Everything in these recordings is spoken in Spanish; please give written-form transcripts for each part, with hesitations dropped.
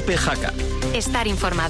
COPE Jaca. Estar informado.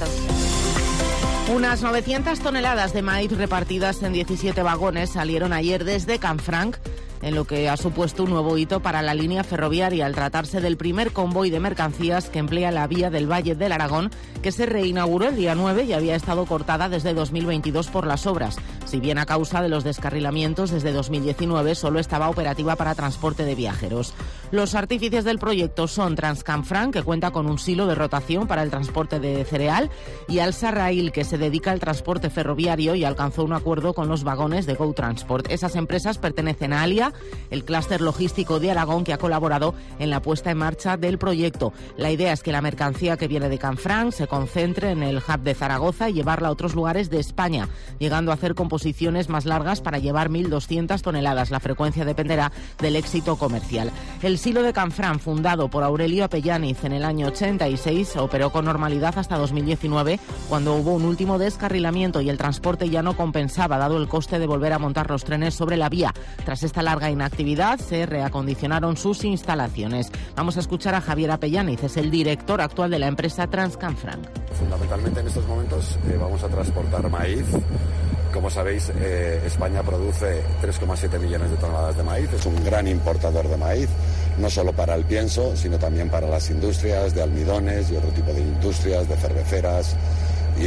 Unas 900 toneladas de maíz repartidas en 17 vagones salieron ayer desde Canfranc, en lo que ha supuesto un nuevo hito para la línea ferroviaria al tratarse del primer convoy de mercancías que emplea la vía del Valle del Aragón, que se reinauguró el día 9 y había estado cortada desde 2022 por las obras. Si bien a causa de los descarrilamientos desde 2019 solo estaba operativa para transporte de viajeros. Los artífices del proyecto son Transcanfranc, que cuenta con un silo de rotación para el transporte de cereal, y Alsa Rail, que se dedica al transporte ferroviario y alcanzó un acuerdo con los vagones de Go Transport. Esas empresas pertenecen a ALIA, el clúster logístico de Aragón, que ha colaborado en la puesta en marcha del proyecto. La idea es que la mercancía que viene de Canfranc se concentre en el hub de Zaragoza y llevarla a otros lugares de España, llegando a hacer composiciones más largas para llevar 1.200 toneladas. La frecuencia dependerá del éxito comercial. El silo de Canfranc, fundado por Aurelio Apellaniz en el año 86, operó con normalidad hasta 2019, cuando hubo un último descarrilamiento y el transporte ya no compensaba, dado el coste de volver a montar los trenes sobre la vía. Tras esta larga inactividad, se reacondicionaron sus instalaciones. Vamos a escuchar a Javier Apellaniz, es el director actual de la empresa Transcanfranc. Fundamentalmente en estos momentos vamos a transportar maíz. Como sabéis, España produce 3,7 millones de toneladas de maíz. Es un gran importador de maíz, no solo para el pienso, sino también para las industrias de almidones y otro tipo de industrias, de cerveceras y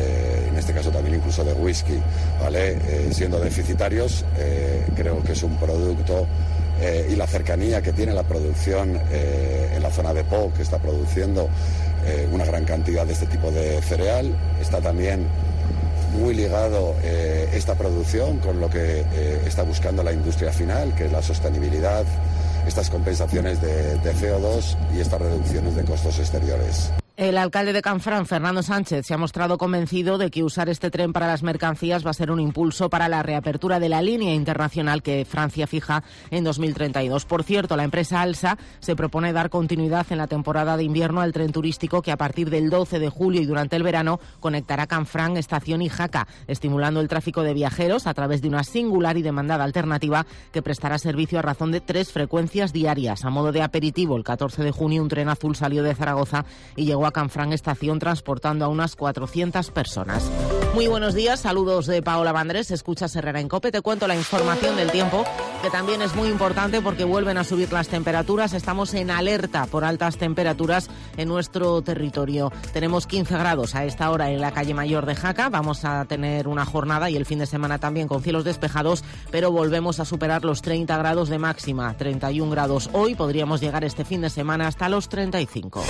en este caso también incluso de whisky, ¿vale? Siendo deficitarios, creo que es un producto y la cercanía que tiene la producción en la zona de Po, que está produciendo una gran cantidad de este tipo de cereal. Está también muy ligado esta producción con lo que está buscando la industria final, que es la sostenibilidad, estas compensaciones de CO2 y estas reducciones de costos exteriores. El alcalde de Canfranc, Fernando Sánchez, se ha mostrado convencido de que usar este tren para las mercancías va a ser un impulso para la reapertura de la línea internacional que Francia fija en 2032. Por cierto, la empresa Alsa se propone dar continuidad en la temporada de invierno al tren turístico que a partir del 12 de julio y durante el verano conectará Canfranc, Estación y Jaca, estimulando el tráfico de viajeros a través de una singular y demandada alternativa que prestará servicio a razón de 3 frecuencias diarias. A modo de aperitivo, el 14 de junio un tren azul salió de Zaragoza y llegó a Canfranc Estación transportando a unas 400 personas. Muy buenos días, saludos de Paola Vandrés, escuchas Herrera en COPE. Te cuento la información del tiempo, que también es muy importante porque vuelven a subir las temperaturas. Estamos en alerta por altas temperaturas en nuestro territorio. Tenemos 15 grados a esta hora en la calle Mayor de Jaca. Vamos a tener una jornada y el fin de semana también con cielos despejados, pero volvemos a superar los 30 grados de máxima, 31 grados hoy. Podríamos llegar este fin de semana hasta los 35.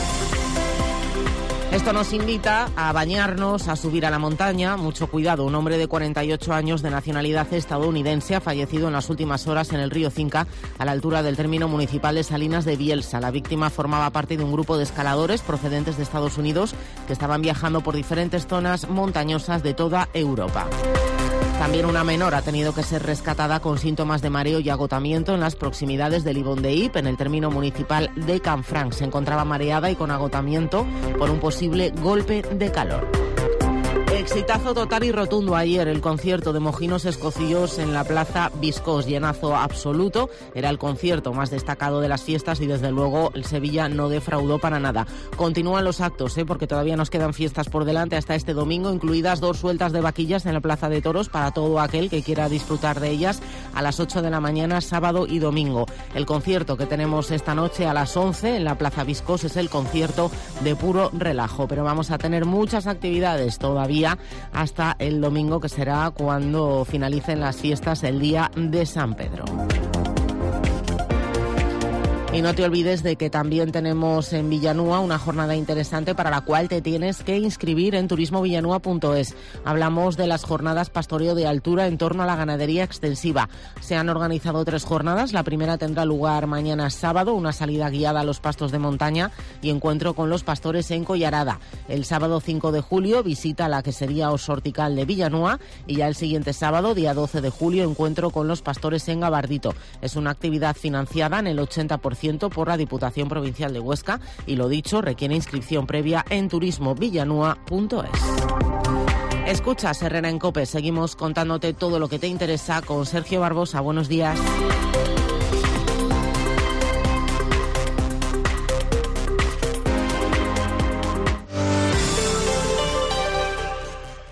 Esto nos invita a bañarnos, a subir a la montaña. Mucho cuidado, un hombre de 48 años de nacionalidad estadounidense ha fallecido en las últimas horas en el río Cinca, a la altura del término municipal de Salinas de Bielsa. La víctima formaba parte de un grupo de escaladores procedentes de Estados Unidos que estaban viajando por diferentes zonas montañosas de toda Europa. También una menor ha tenido que ser rescatada con síntomas de mareo y agotamiento en las proximidades del Ibón de Ip, en el término municipal de Canfranc. Se encontraba mareada y con agotamiento por un posible golpe de calor. Exitazo total y rotundo ayer el concierto de Mojinos Escocíos en la Plaza Viscós, llenazo absoluto. Era el concierto más destacado de las fiestas y desde luego el Sevilla no defraudó para nada. Continúan los actos, porque todavía nos quedan fiestas por delante hasta este domingo, incluidas 2 sueltas de vaquillas en la Plaza de Toros para todo aquel que quiera disfrutar de ellas a las 8 de la mañana, sábado y domingo. El concierto que tenemos esta noche a las 11 en la Plaza Viscós es el concierto de puro relajo, pero vamos a tener muchas actividades todavía hasta el domingo, que será cuando finalicen las fiestas el día de San Pedro. Y no te olvides de que también tenemos en Villanúa una jornada interesante para la cual te tienes que inscribir en turismovillanúa.es. Hablamos de las jornadas pastoreo de altura en torno a la ganadería extensiva. Se han organizado 3 jornadas. La primera tendrá lugar mañana sábado, una salida guiada a los pastos de montaña y encuentro con los pastores en Collarada. El sábado 5 de julio visita la quesería Osortical de Villanúa y ya el siguiente sábado, día 12 de julio, encuentro con los pastores en Gabardito. Es una actividad financiada en el 80% por la Diputación Provincial de Huesca y, lo dicho, requiere inscripción previa en turismovillanúa.es. Escuchas Herrera en COPE. Seguimos contándote todo lo que te interesa con Sergio Barbosa. Buenos días.